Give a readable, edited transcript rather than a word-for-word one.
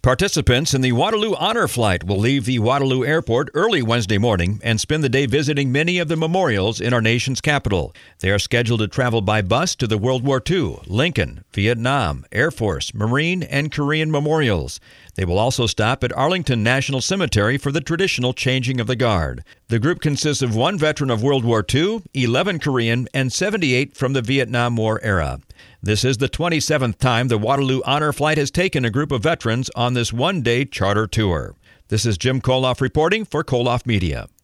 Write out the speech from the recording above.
Participants in the Waterloo Honor Flight will leave the Waterloo Airport early Wednesday morning and spend the day visiting many of the memorials in our nation's capital. They are scheduled to travel by bus to the World War II, Lincoln, Vietnam, Air Force, Marine, and Korean memorials. They will also stop at Arlington National Cemetery for the traditional changing of the guard. The group consists of 1 veteran of World War II, 11 Korean, and 78 from the Vietnam War era. This is the 27th time the Waterloo Honor Flight has taken a group of veterans on this one-day charter tour. This is Jim Koloff reporting for Koloff Media.